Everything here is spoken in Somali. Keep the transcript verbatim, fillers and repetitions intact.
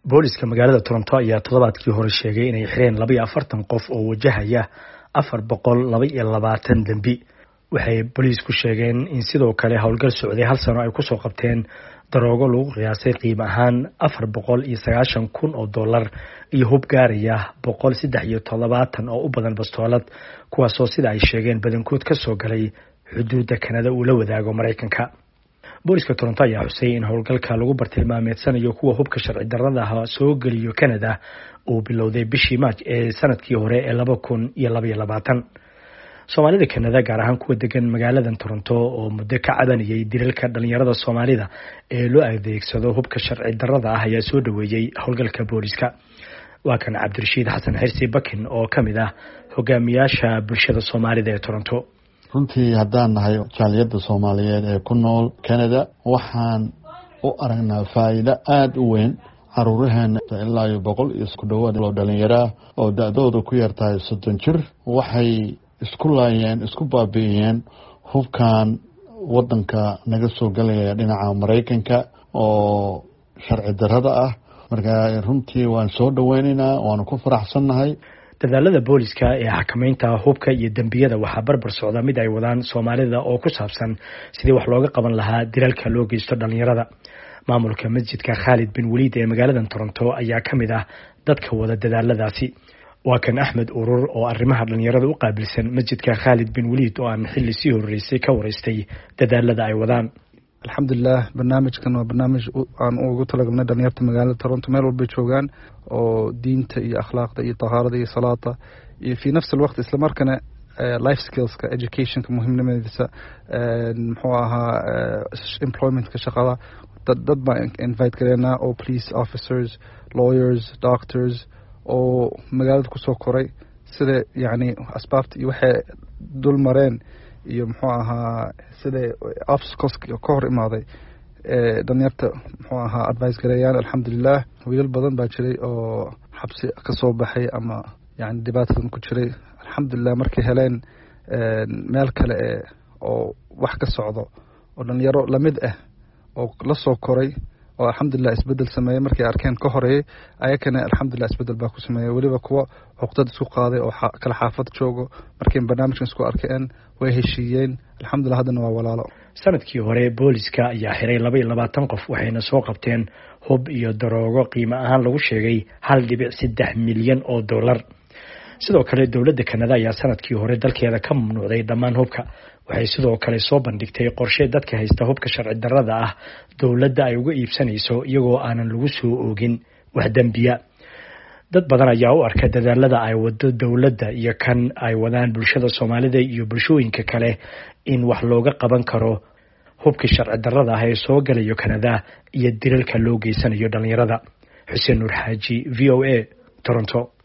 booliska magaalada Toronto ayaa toddobaadkii hore sheegay inay xireen laba iyo afartan qof oo wajahaya afar boqol laba iyo labaatan dambi. Waxay booliisku sheegeen in sidoo kale howlgal socday hal sano ay ku soo qabteen daroogo lagu qiyaasay qiimo ahaan afar boqol iyo sagaashan kun oo dollar iyo hub gaaraya boqol saddex iyo todobaatan oo u badan bastoolad, kuwaasoo sida ay sheegeen badankood ka soo galay xuduudda Kanada uu la wadaago Mareykanka. booliska Toronto ayaa xusay in howlgalka lagu bartilmaameedsanayo kuwa hubka sharci darrada ah soo geliyo Kanada uu bilowday bishii March ee sanadkii hore ee laba kun iyo laba iyo labaatan. Soomaalida Kanada gaar ahaan kuwa degan magaalada Toronto oo muddo ka cabanayay dilalka dhalinyarada Soomaalida ee loo adeegsado hubka sharci darrada ah ayaa soo dhaweeyay howlgalka booliska. Waa kan Cabdirashiid Xasan Xirsi Bakin oo kamid ah hogaamiyaasha bulshada Soomaalida ee Toronto. runtii haddaan nahay jaaliyadda Soomaaliyeed ee ku nool Canada waxaan u aragnaa faa'iido aad u weyn caruuraheena ilaa iyo boqol iyo ku dhawaad oo dhalinyaro oo da'doodu ku yartahay soddon jir waxay isku laayeen isku baabi'iyeen hubkan wadanka naga soo galaya dhinaca Mareykanka oo sharci darrada ah. marka runtii waan soo dhaweynaynaa, waan ku faraxsanahay. dadaalada booliska ee xakameynta hubka iyo dambiyada waxaa barbar socda mid ay wadaan Soomaalida oo ku saabsan sidii wax looga qaban lahaa dilalka loo geysto dhalinyarada. maamulka masjidka Khalid bin Waliid ee magaalada Toronto ayaa kamid ah dadka wada dadaaladaasi. waa kan Axmed Urur oo arrimaha dhalinyarada u qaabilsan masjidka Khalid bin Waliid oo aan xilli sii horeysay ka wareystay dadaalada ay wadaan. alxamdulilah barnaamijkan waa barnaamij aan ugu talagalnay dhalinyarta magaalada Toronto meel walba joogaan oo diinta iyo akhlaaqda iyo tahaarada iyo salaada iyo fi nafs alwaqt isla markana life skills ka education ka muhiimnimadiisa muxuu ahaa employment ka shaqada dad baan invite gareynaa oo police officers, lawyers, doctors oo magaalada ku soo koray sida yani asbaabta iyo waxay dul mareen iyo muxuu ahaa sida obstacles ka hor imaaday ee dhalinyarta muxuu ahaa advice gareeyaan. alxamdulilah wiilal badan baa jiray oo xabsi ka soo baxay ama yani dhibaatadan ku jiray. alxamdulilah markay heleen meel kale ee oo wax ka socdo oo dhalinyaro lamid ah oo la soo koray oo alxamdulilah isbedel sameeyay markay arkeen ka horeeyay ayakana alxamdulilah isbedel baa ku sameeyay. waliba kuwa xuquuqdad isku qaaday oo kala xaafad joogo markay barnaamijkan isku arkeen way heshiiyeen. alxamdulilah haddana waa walaalo. sanadkii hore booliska ayaa xiray laba iyo labaatan qof waxayna soo qabteen hub iyo daroogo qiimo ahaan lagu sheegay hal dhibic saddex milyan oo dollar. sidoo kale dowladda Kanada ayaa sanadkii hore dalkeeda ka mamnuucday dhammaan hubka. waxay sidoo kale soo bandhigtay qorshe dadka haysta hubka sharci darrada ah dowladda ay uga iibsanayso iyagoo aanan lagu soo oogin wax dambiya. dad badan ayaa u arka dadaalada ay wado dowladda iyo kan ay wadaan bulshada Soomaalida iyo bulshooyinka kale in wax looga qaban karo hubka sharci darrada ah ee soo galayo Kanada iyo dilalka loo geysanayo dhalinyarada. Xuseen Nur Xaaji, V O A, Toronto.